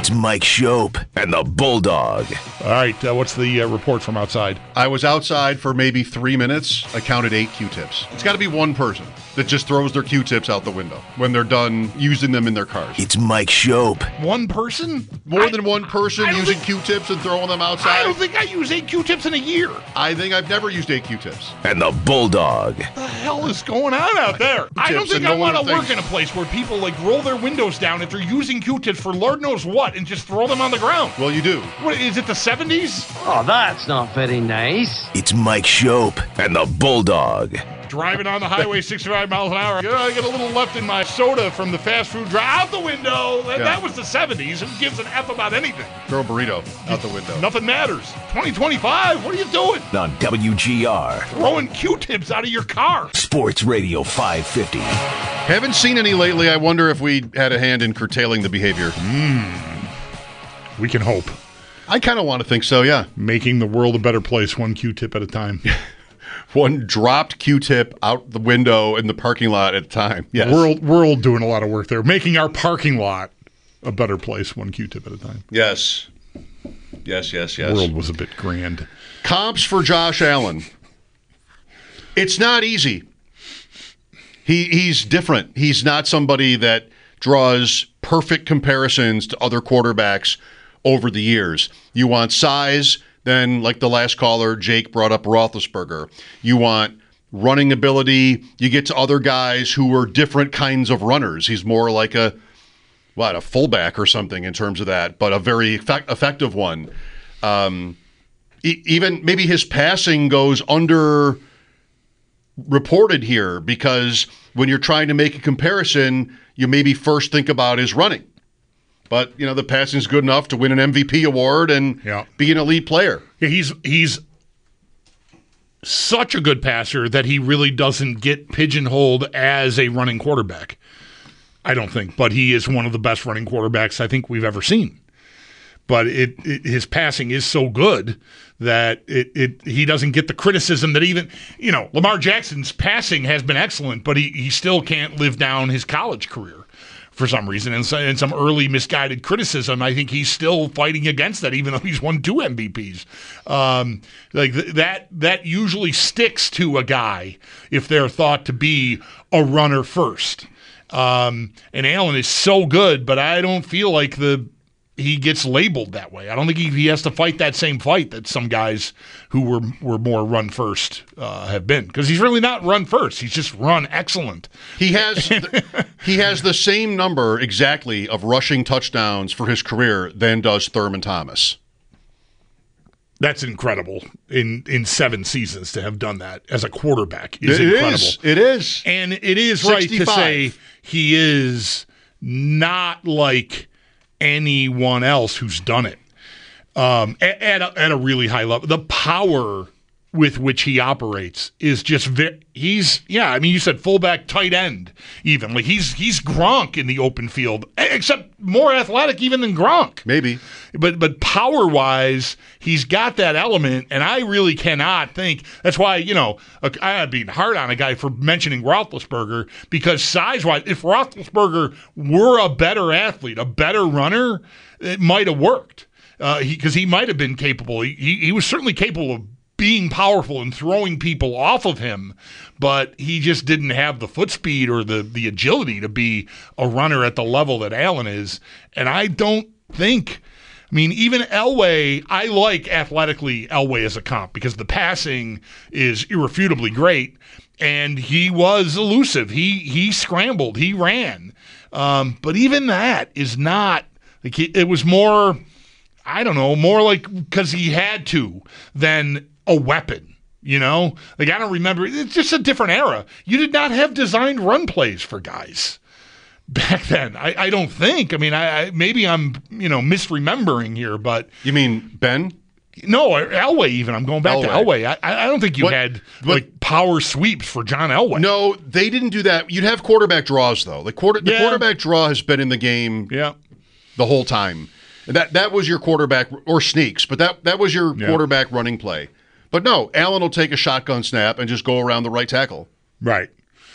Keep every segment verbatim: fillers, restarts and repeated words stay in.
It's Mike Shope and the Bulldog. All right, uh, what's the uh, report from outside? I was outside for maybe three minutes. I counted eight Q-tips. It's got to be one person that just throws their Q-tips out the window when they're done using them in their cars. It's Mike Shope. One person? More I, than one person using think, Q-tips and throwing them outside? I don't think I use eight Q-tips in a year. I think I've never used eight Q-tips. And the Bulldog. What the hell is going on out there? I don't think no I want to thinks. work in a place where people like roll their windows down if they're using Q-tips for Lord knows what and just throw them on the ground. Well, you do. What, is it the seventies? Oh, that's not very nice. It's Mike Shope and the Bulldog. Driving on the highway sixty-five miles an hour. I get a little left in my soda from the fast food drive out the window. That, Yeah. that was the seventies. Who gives an F about anything? Throw a burrito out the window. Nothing matters. twenty twenty-five, what are you doing? On W G R. Throwing Q-tips out of your car. Sports Radio five fifty. Haven't seen any lately. I wonder if we had a hand in curtailing the behavior. We can hope. I kind of want to think so, yeah. Making the world a better place, one Q-tip at a time. One dropped Q-tip out the window in the parking lot at a time. Yes. World, world doing a lot of work there. Making our parking lot a better place, one Q-tip at a time. Yes. Yes, yes, yes. World was a bit grand. Comps for Josh Allen. It's not easy. He He's different. He's not somebody that draws perfect comparisons to other quarterbacks over the years. You want size, then like the last caller, Jake brought up Roethlisberger. You want running ability. You get to other guys who are different kinds of runners. He's more like a, what, a fullback or something in terms of that, but a very effect- effective one. Um, e- even maybe his passing goes under reported here because when you're trying to make a comparison, you maybe first think about his running. But, you know, the passing's good enough to win an M V P award and Yeah. be an elite player. Yeah, he's he's such a good passer that he really doesn't get pigeonholed as a running quarterback. I don't think, but he is one of the best running quarterbacks I think we've ever seen. But it, it his passing is so good that it, it he doesn't get the criticism that even, you know, Lamar Jackson's passing has been excellent, but he, he still can't live down his college career for some reason. And, so, and some early misguided criticism, I think he's still fighting against that, even though he's won two M V Ps. Um, like th- that that usually sticks to a guy if they're thought to be a runner first. Um, and Allen is so good, but I don't feel like the he gets labeled that way. I don't think he, he has to fight that same fight that some guys who were were more run first uh, have been, because he's really not run first. He's just run excellent. He has the, he has the same number exactly of rushing touchdowns for his career than does Thurman Thomas. That's incredible in in seven seasons to have done that as a quarterback is It incredible. is. It is. And it is right to sixty-five. say he is not like anyone else who's done it um, at, at, a, at a really high level. The power with which he operates is just very, he's, yeah, I mean, you said fullback, tight end, even. Like, he's he's Gronk in the open field, except more athletic even than Gronk. Maybe. But but power-wise, he's got that element, and I really cannot think. That's why, you know, I'm being hard on a guy for mentioning Roethlisberger, because size-wise, if Roethlisberger were a better athlete, a better runner, it might have worked. Because uh, he, he might have been capable. He, he, he was certainly capable of being powerful and throwing people off of him, but he just didn't have the foot speed or the, the agility to be a runner at the level that Allen is. And I don't think, I mean, even Elway, I like athletically Elway as a comp because the passing is irrefutably great, and he was elusive. He he scrambled, he ran. Um, but even that is not, like he, it was more, I don't know, more like because he had to than a weapon, you know? Like, I don't remember. It's just a different era. You did not have designed run plays for guys back then. I, I don't think. I mean, I, I maybe I'm, you know, misremembering here, but... You mean Ben? No, Elway even. I'm going back Elway. to Elway. I, I don't think you What- had, but- like, power sweeps for John Elway. No, they didn't do that. You'd have quarterback draws, though. The, quarter, the Yeah. quarterback draw has been in the game Yeah. the whole time. And that that was your quarterback, or sneaks, but that, that was your Yeah. quarterback running play. But no, Allen will take a shotgun snap and just go around the right tackle. Right.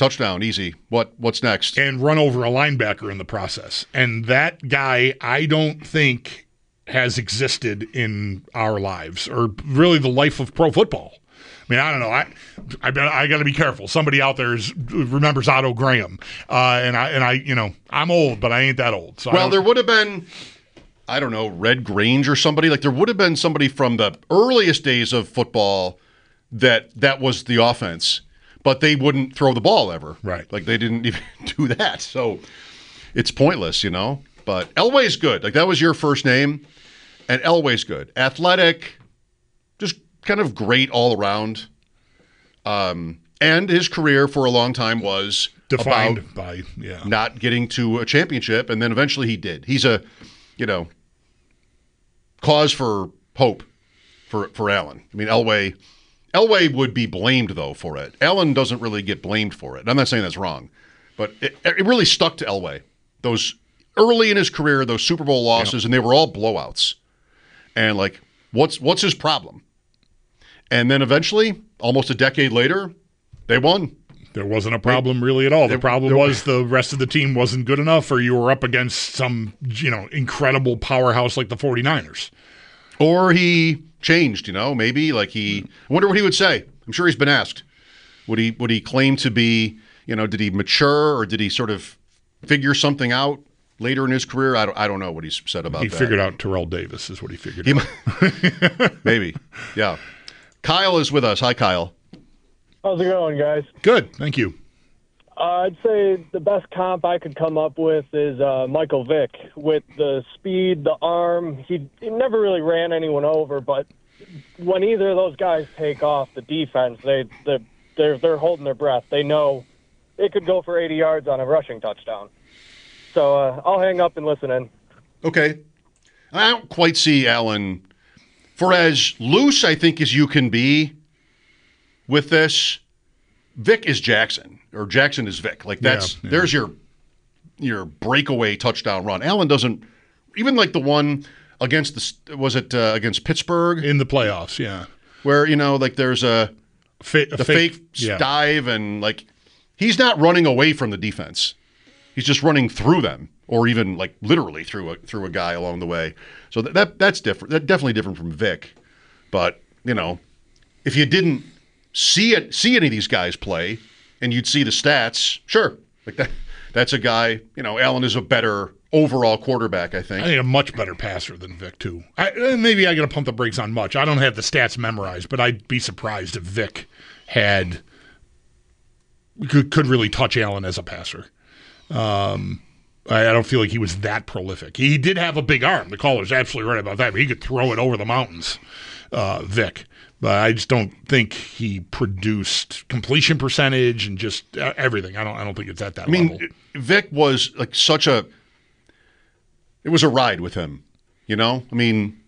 touchdown, easy. What what's next? And run over a linebacker in the process. And that guy, I don't think has existed in our lives or really the life of pro football. I mean, I don't know. I I, I got to be careful. Somebody out there is, remembers Otto Graham, uh, and I and I, you know, I'm old, but I ain't that old. So well, there would have been, I don't know, Red Grange or somebody. Like there would have been somebody from the earliest days of football that that was the offense, but they wouldn't throw the ball ever. Right. Like they didn't even do that. So it's pointless, you know. But Elway's good. Like that was your first name, and Elway's good. Athletic, just kind of great all around. Um, and his career for a long time was defined about by yeah. not getting to a championship, and then eventually he did. He's a, you know, cause for hope for for Allen. I mean, Elway, Elway would be blamed though for it. Allen doesn't really get blamed for it. I'm not saying that's wrong, but it, it really stuck to Elway. Those early in his career, those Super Bowl losses, yeah. and they were all blowouts. And like, what's what's his problem? And then eventually, almost a decade later, they won. There wasn't a problem really at all. The there, problem there, was the rest of the team wasn't good enough, or you were up against some, you know, incredible powerhouse like the 49ers. Or he changed, you know, maybe like he, I wonder what he would say. I'm sure he's been asked. Would he, would he claim to be, you know, did he mature or did he sort of figure something out later in his career? I don't, I don't know what he's said about he that. He figured out Terrell Davis is what he figured he, out. Maybe. Yeah. Kyle is with us. Hi, Kyle. How's it going, guys? Good, thank you. Uh, I'd say the best comp I could come up with is uh, Michael Vick. With the speed, the arm, he, he never really ran anyone over, but when either of those guys take off the defense, they, they, they're, they're holding their breath. They know it could go for eighty yards on a rushing touchdown. So uh, I'll hang up and listen in. Okay. I don't quite see Allen for as loose, I think, as you can be with this. Vic is Jackson, or Jackson is Vic. Like that's yeah, yeah. there's your your breakaway touchdown run. Allen doesn't even like the one against the was it uh, against Pittsburgh in the playoffs, yeah, where you know like there's a, Fa- a the fake, fake yeah. dive and like he's not running away from the defense. He's just running through them, or even like literally through a through a guy along the way. So that, that that's different. That's definitely different from Vic. But you know, if you didn't see it, see any of these guys play, and you'd see the stats, sure, like that. That's a guy. You know, Allen is a better overall quarterback. I think. I think a much better passer than Vic too. I, maybe I got to pump the brakes on much. I don't have the stats memorized, but I'd be surprised if Vic had could could really touch Allen as a passer. Um, I, I don't feel like he was that prolific. He did have a big arm. The caller's absolutely right about that. But he could throw it over the mountains, uh, Vic. But I just don't think he produced completion percentage and just uh, everything. I don't. I don't think it's at that I mean, level. Vic was like such a. It was a ride with him, you know. I mean,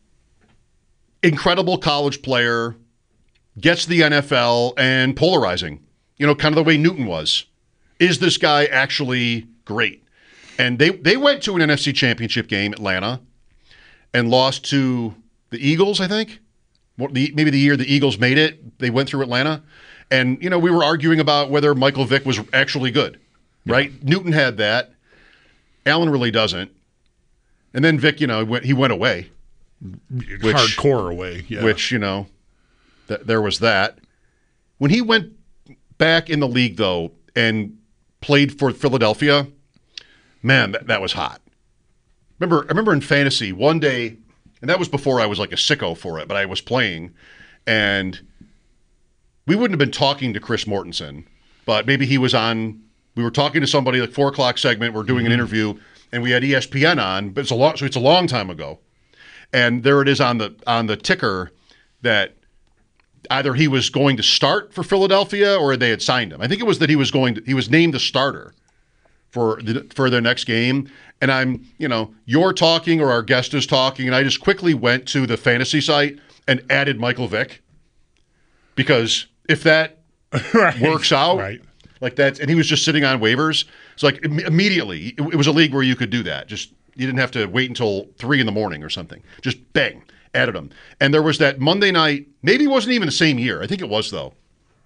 incredible college player, gets to the N F L and polarizing. You know, kind of the way Newton was. Is this guy actually great? And they, they went to an N F C Championship game, Atlanta, and lost to the Eagles, I think. Maybe the year the Eagles made it, they went through Atlanta. And, you know, we were arguing about whether Michael Vick was actually good, right? Yeah. Newton had that. Allen really doesn't. And then Vick, you know, went, he went away. Which, Hardcore away, yeah. Which, you know, th- there was that. When he went back in the league, though, and played for Philadelphia, man, that, that was hot. Remember, I remember in fantasy one day, and that was before I was like a sicko for it, but I was playing, and we wouldn't have been talking to Chris Mortensen, but maybe he was on, we were talking to somebody, like four o'clock segment, we're doing mm-hmm. an interview, and we had E S P N on, but it's a long, so it's a long time ago. And there it is on the on the ticker that either he was going to start for Philadelphia or they had signed him. I think it was that he was going to, he was named the starter for the, for their next game. And I'm, you know, you're talking or our guest is talking, and I just quickly went to the fantasy site and added Michael Vick. Because if that right. works out, right. like that, and he was just sitting on waivers, it's like im- immediately, it, it was a league where you could do that. Just, you didn't have to wait until three in the morning or something. Just bang, added him. And there was that Monday night, maybe it wasn't even the same year. I think it was, though.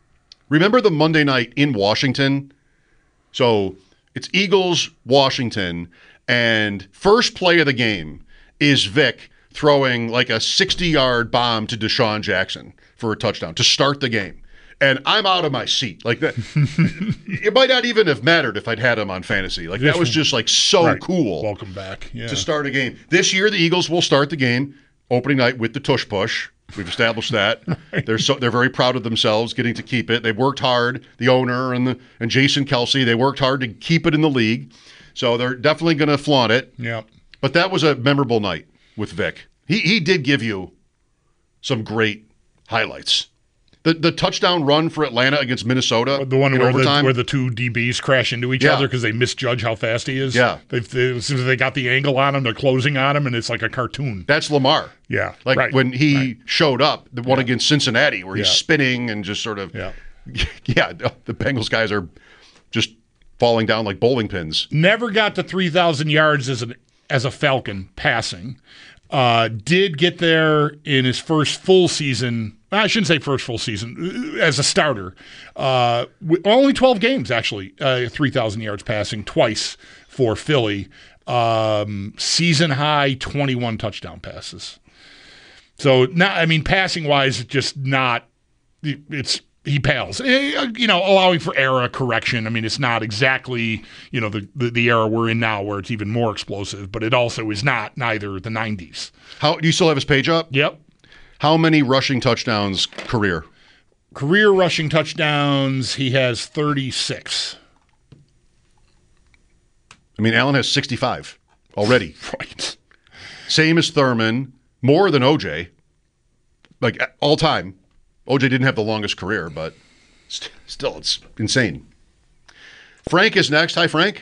Remember the Monday night in Washington? So it's Eagles, Washington, and first play of the game is Vic throwing like a sixty-yard bomb to Deshaun Jackson for a touchdown to start the game. And I'm out of my seat. Like that, it might not even have mattered if I'd had him on fantasy. Like that was just like so Right. cool. Welcome back. Yeah. To start a game. This year, the Eagles will start the game opening night with the tush push. We've established that. Right. They're so they're very proud of themselves getting to keep it. They've worked hard. The owner and the and Jason Kelsey, they worked hard to keep it in the league. So they're definitely going to flaunt it. Yeah. But that was a memorable night with Vic. He he did give you some great highlights. The the touchdown run for Atlanta against Minnesota, the one in where the, overtime. where the two D Bs crash into each Yeah. other because they misjudge how fast he is. Yeah. They've, they, as soon as they got the angle on him, they're closing on him, and it's like a cartoon. That's Lamar. Yeah. Like right. when he Right. showed up, the one against Cincinnati, where he's Yeah. spinning and just sort of, Yeah. yeah, the Bengals guys are just falling down like bowling pins. Never got to three thousand yards as an as a Falcon passing. Uh, did get there in his first full season. I shouldn't say first full season as a starter. Uh, only twelve games actually. Uh, three thousand yards passing twice for Philly. Um, season high twenty-one touchdown passes. So not. I mean, passing wise, just not. It's. He pales, you know, allowing for era correction. I mean, it's not exactly, you know, the, the, the era we're in now where it's even more explosive, but it also is not neither the nineties. How do you still have his page up? Yep. How many rushing touchdowns career? Career rushing touchdowns, he has thirty-six. I mean, Allen has sixty-five already. Right. Same as Thurman, more than O J, like all time. O J didn't have the longest career, but st- still, it's insane. Frank is next. Hi, Frank.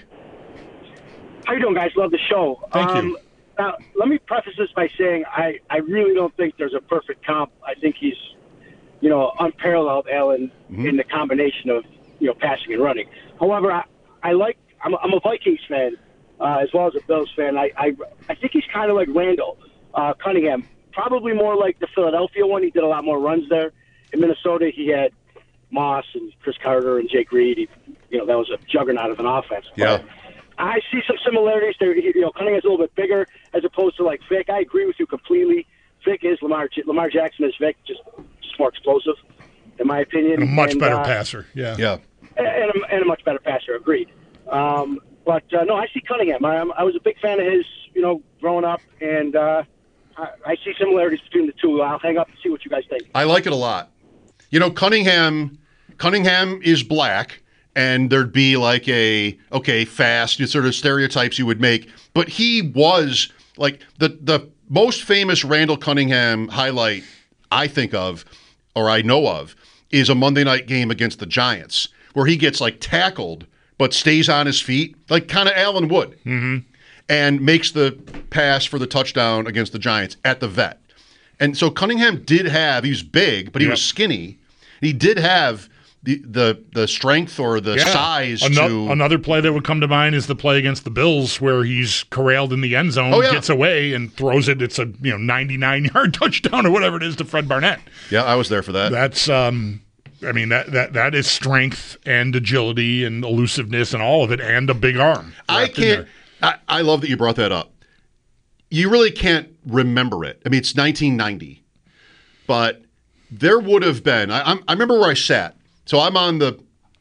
How you doing, guys? Love the show. Thank um, you. Now, let me preface this by saying I, I really don't think there's a perfect comp. I think he's, you know, unparalleled, Allen, Mm-hmm. in the combination of, you know, passing and running. However, I, I like – I'm a, I'm a Vikings fan uh, as well as a Bills fan. I, I, I think he's kind of like Randall uh, Cunningham, probably more like the Philadelphia one. He did a lot more runs there. In Minnesota, he had Moss and Chris Carter and Jake Reed. He, you know, that was a juggernaut of an offense. Yeah. But I see some similarities there. You know, Cunningham's a little bit bigger as opposed to like Vic. I agree with you completely. Vic is Lamar. Lamar Jackson is Vic, just just more explosive, in my opinion. And a much and, better uh, passer. Yeah. Yeah. And a, and a much better passer. Agreed. Um, but uh, no, I see Cunningham. I, I was a big fan of his, you know, growing up, and uh, I, I see similarities between the two. I'll hang up and see what you guys think. I like it a lot. You know, Cunningham Cunningham is black, and there'd be like a, okay, fast, sort of stereotypes you would make. But he was, like, the, the most famous Randall Cunningham highlight I think of, or I know of, is a Monday night game against the Giants, where he gets, like, tackled, but stays on his feet, like kind of Allen Wood, mm-hmm. and makes the pass for the touchdown against the Giants at the Vet. And so Cunningham did have, he was big, but he Yep. was skinny. He did have the the, the strength or the Yeah. size Ano- to... Another play that would come to mind is the play against the Bills where he's corralled in the end zone, Oh, yeah. gets away, and throws it. It's a you know ninety-nine yard touchdown or whatever it is to Fred Barnett. Yeah, I was there for that. That's, um, I mean, that, that that is strength and agility and elusiveness and all of it, and a big arm. I wrapped in can't... there. I, I love that you brought that up. You really can't remember it. I mean, it's nineteen ninety. But there would have been... I, I'm- I remember where I sat. So I'm on the...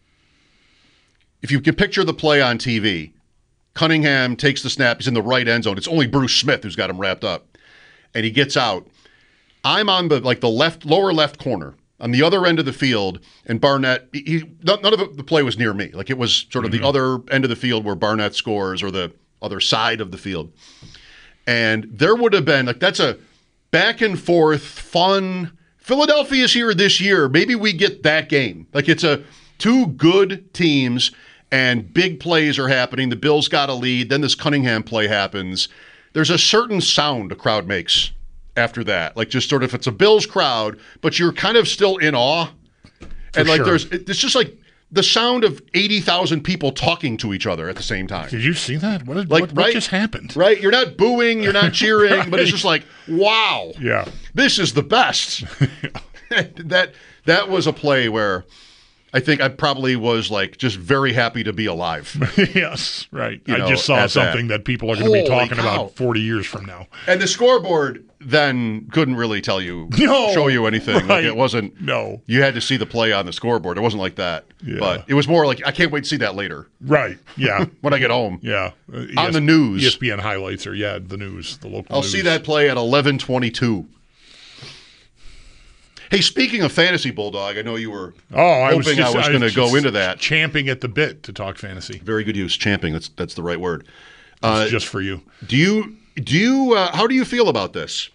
If you can picture the play on T V, Cunningham takes the snap. He's in the right end zone. It's only Bruce Smith who's got him wrapped up. And he gets out. I'm on the like the left lower left corner on the other end of the field, and Barnett. He, he- none of the, the play was near me. Like it was sort of the other end of the field where Barnett scores, or the other side of the field. And there would have been like that's a back and forth fun. Philadelphia's here this year. Maybe we get that game. Like it's a two good teams and big plays are happening. The Bills got a lead. Then this Cunningham play happens. There's a certain sound a crowd makes after that. Like just sort of, it's a Bills crowd, but you're kind of still in awe. And like sure. there's, it's just like the sound of eighty thousand people talking to each other at the same time. Did you see that? What, did, Like, what, what right- just happened? Right? You're not booing, you're not cheering, but it's Right. just like, wow. Yeah. This is the best. that that was a play where I think I probably was like just very happy to be alive. Yes, right. You I know, just saw at something that. that, people are going to be Holy talking cow. about forty years from now. And the scoreboard then couldn't really tell you, No, show you anything. Like right. it wasn't. No. You had to see the play on the scoreboard. It wasn't like that. Yeah. But it was more like I can't wait to see that later Right. Yeah. when I get home. Yeah. Uh, On ES- the news. E S P N highlights or, yeah, the news, the local I'll news. see that play at eleven twenty-two. Hey, speaking of fantasy, Bulldog, I know you were Oh, I was hoping just, I was going to go just into that. champing at the bit to talk fantasy. Very good use, champing. That's that's the right word. It's Uh, just for you. do you do you uh, how do you feel about this?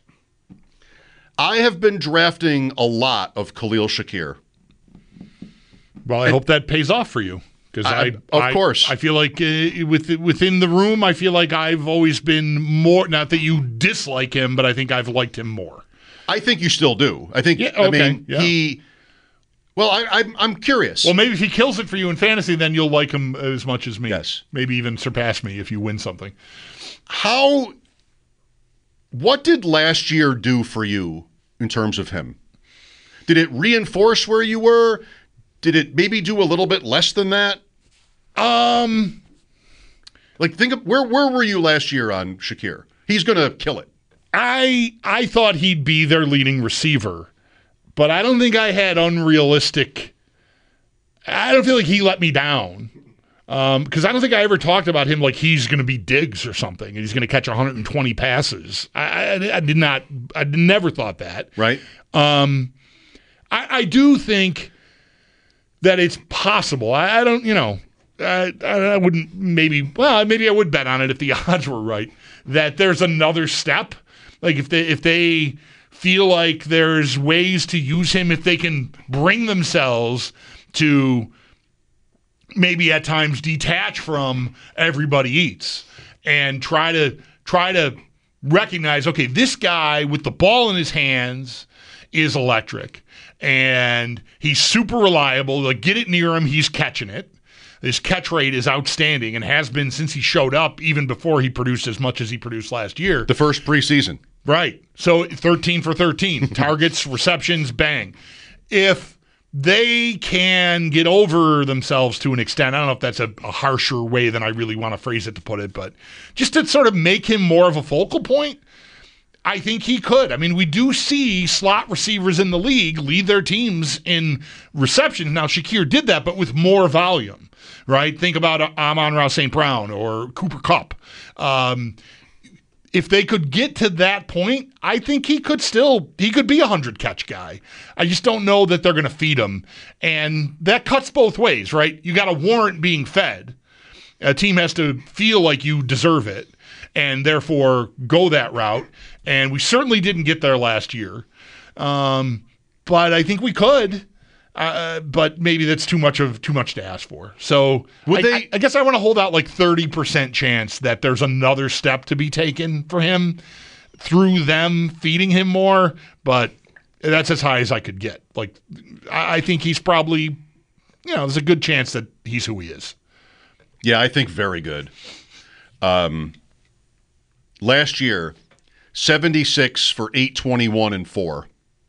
I have been drafting a lot of Khalil Shakir. Well, I hope that pays off for you. Because I- I, of I- course. I feel like uh, with, within the room, I feel like I've always been more. Not that you dislike him, but I think I've liked him more. I think you still do. I think. Yeah, I okay, mean, yeah. he. Well, I, I'm I'm curious. Well, maybe if he kills it for you in fantasy, then you'll like him as much as me. Yes. Maybe even surpass me if you win something. How? What did last year do for you in terms of him? Did it reinforce where you were? Did it maybe do a little bit less than that? Um, Like, think of where where were you last year on Shakir? He's going to kill it. I I thought he'd be their leading receiver, but I don't think I had unrealistic. I don't feel like he let me down. Because I don't think I ever talked about him like he's going to be Diggs or something, and he's going to catch one hundred twenty passes. I, I, I did not. I never thought that. Right. Um, I, I do think that it's possible. I, I don't. You know, I, I wouldn't. Maybe. Well, maybe I would bet on it if the odds were right. That there's another step. Like if they if they feel like there's ways to use him, if they can bring themselves to maybe at times detach from everybody eats and try to try to recognize, okay, this guy with the ball in his hands is electric and he's super reliable. Like, get it near him, he's catching it. His catch rate is outstanding and has been since he showed up, even before he produced as much as he produced last year. The first preseason. Right. So thirteen for thirteen. Targets, receptions, bang. If they can get over themselves to an extent, I don't know if that's a, a harsher way than I really want to phrase it to put it, but just to sort of make him more of a focal point, I think he could. I mean, we do see slot receivers in the league lead their teams in receptions. Now, Shakir did that, but with more volume, right? Think about Amon-Ra Saint Brown or Cooper Kupp. Um, if they could get to that point, I think he could still, he could be a hundred-catch guy. I just don't know that they're going to feed him. And that cuts both ways, right? You got to warrant being fed. A team has to feel like you deserve it and therefore go that route. And we certainly didn't get there last year. Um, but I think we could. Uh, but maybe that's too much of too much to ask for. So Would I, they- I, I guess I want to hold out like thirty percent chance that there's another step to be taken for him through them feeding him more. But that's as high as I could get. Like, I, I think he's probably, you know, there's a good chance that he's who he is. Yeah, I think very good. Um, last year, seventy-six for eight twenty-one and four.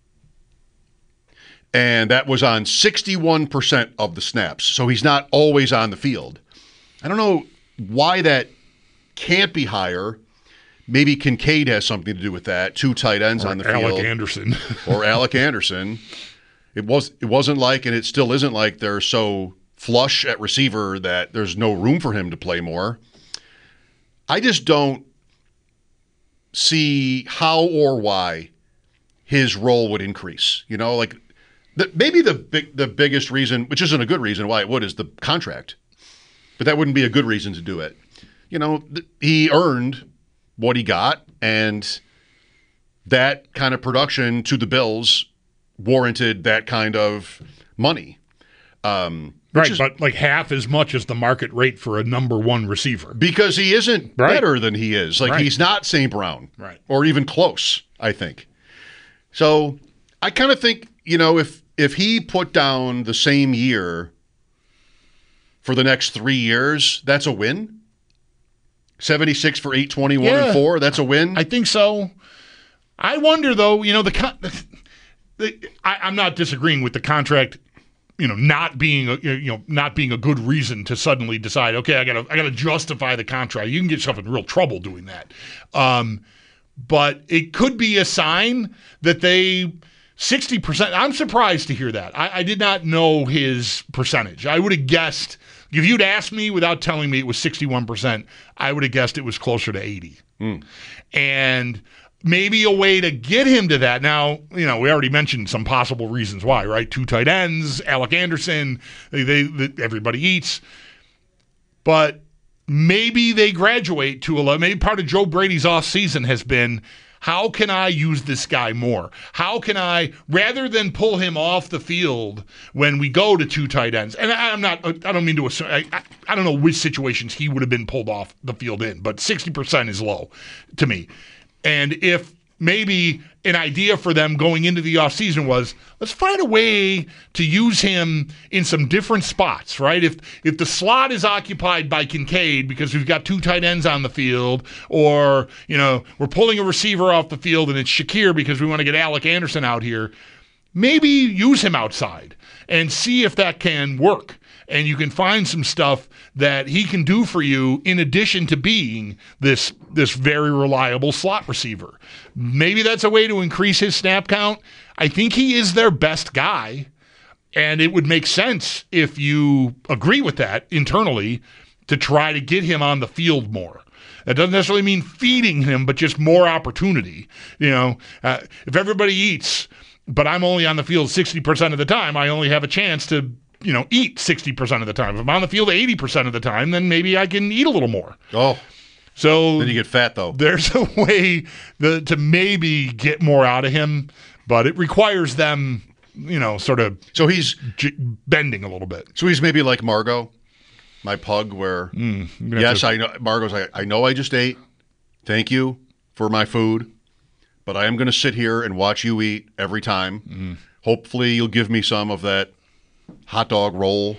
And that was on sixty-one percent of the snaps. So he's not always on the field. I don't know why that can't be higher. Maybe Kincaid has something to do with that. Two tight ends Or on the Alec field. Anderson. or Alec Anderson. It was it wasn't like, and it still isn't like they're so flush at receiver that there's no room for him to play more. I just don't see how or why his role would increase. You know, like the, maybe the big the biggest reason, which isn't a good reason why it would, is the contract. But that wouldn't be a good reason to do it. You know, th- he earned what he got, and that kind of production to the Bills warranted that kind of money. Um, which Right, is- but like half as much as the market rate for a number one receiver. because he isn't Right. better than he is. Like, Right. he's not Saint Brown. Right. Or even close, I think. So I kind of think, you know, if if he put down the same year for the next three years, that's a win. seventy-six for eight twenty-one Yeah. and four, that's a win. I think so. I wonder, though, you know, the, con- the I, I'm not disagreeing with the contract, you know, not being a, you know, not being a good reason to suddenly decide, okay, I gotta, I gotta justify the contract. You can get yourself in real trouble doing that. Um, but it could be a sign that they sixty percent. I'm surprised to hear that. I, I did not know his percentage. I would have guessed if you'd asked me without telling me it was sixty-one percent. I would have guessed it was closer to eighty. Mm. And maybe a way to get him to that. Now, you know, we already mentioned some possible reasons why, right? Two tight ends, Alec Anderson, they, they, they everybody eats. But maybe they graduate to a, maybe part of Joe Brady's offseason has been, how can I use this guy more? How can I, rather than pull him off the field when we go to two tight ends, and I'm not, I don't mean to assume, I, I, I don't know which situations he would have been pulled off the field in, but sixty percent is low to me. And if maybe an idea for them going into the offseason was, let's find a way to use him in some different spots, right? If if the slot is occupied by Kincaid because we've got two tight ends on the field, or, you know, we're pulling a receiver off the field and it's Shakir because we want to get Alec Anderson out here, maybe use him outside and see if that can work. And you can find some stuff that he can do for you in addition to being this this very reliable slot receiver. Maybe that's a way to increase his snap count. I think he is their best guy, and it would make sense if you agree with that internally to try to get him on the field more. That doesn't necessarily mean feeding him, but just more opportunity. You know, uh, if everybody eats, but I'm only on the field sixty percent of the time, I only have a chance to, you know, eat sixty percent of the time. If I'm on the field eighty percent of the time, then maybe I can eat a little more. Oh, so then you get fat, though. There's a way the, to maybe get more out of him, but it requires them, you know, sort of so he's j- bending a little bit. So he's maybe like Margot, my pug, where, mm, yes, to, I know, Margot's like, I know I just ate. Thank you for my food, but I am going to sit here and watch you eat every time. Mm. Hopefully you'll give me some of that hot dog roll,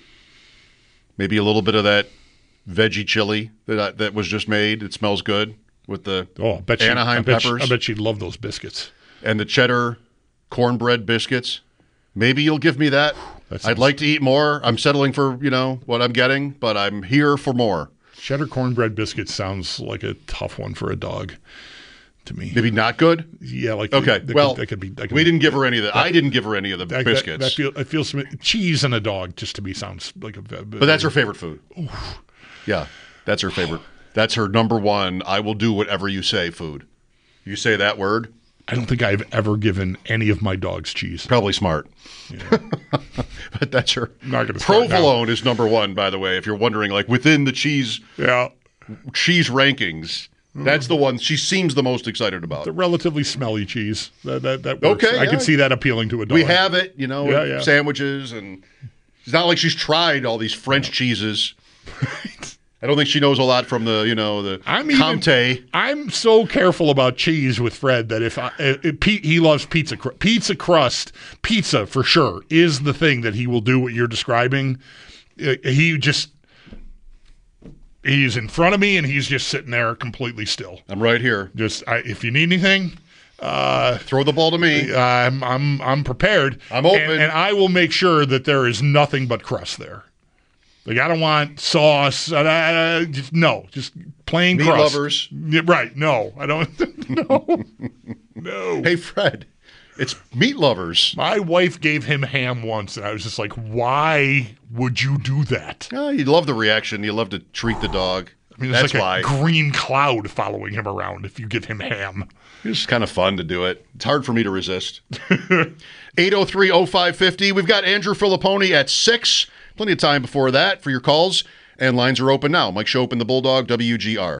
maybe a little bit of that veggie chili that I, that was just made. It smells good with the oh, I bet Anaheim she, I bet peppers. She, I bet she'd love those biscuits. And the cheddar cornbread biscuits. Maybe you'll give me that. that I'd like to eat more. I'm settling for, you know, what I'm getting, but I'm here for more. Cheddar cornbread biscuits sounds like a tough one for a dog. To me, maybe not good. Yeah, like okay. That well, could, that could be. That could we be, didn't give her any of the. That, I didn't give her any of the that, biscuits. That, that feel, it feels cheese and a dog. Just to me, sounds like a. But that's her favorite food. Oof. Yeah, that's her favorite. That's her number one. I will do whatever you say. Food. You say that word. I don't think I've ever given any of my dogs cheese. Probably smart. Yeah. But that's her. Not gonna Provolone is number one, by the way. If you're wondering, like within the cheese. Yeah. Cheese rankings. That's the one she seems the most excited about. The relatively smelly cheese. That that, that works. Okay, I yeah. can see that appealing to a dog. We have it, you know, yeah, yeah. sandwiches, and it's not like she's tried all these French yeah. cheeses. Right. I don't think she knows a lot from the, you know, the I'm Comte. Even, I'm so careful about cheese with Fred that if, I, if Pete, he loves pizza, pizza crust, pizza for sure is the thing that he will do what you're describing. He just. He's in front of me, and he's just sitting there completely still. I'm right here. Just I, if you need anything, uh, throw the ball to me. I'm I'm I'm prepared. I'm open, and, and I will make sure that there is nothing but crust there. Like I don't want sauce. I, I, just, no, just plain Meat crust. lovers, yeah, right? No, I don't. No, no. Hey, Fred. It's meat lovers. My wife gave him ham once, and I was just like, why would you do that? Oh, you love the reaction. You love to treat the dog. I mean, there's That's like a why. green cloud following him around if you give him ham. It's kind of fun to do it. It's hard for me to resist. eight oh three oh five five oh. We've got Andrew Filipponi at six. Plenty of time before that for your calls. And lines are open now. Mike Shope and the Bulldog, W G R.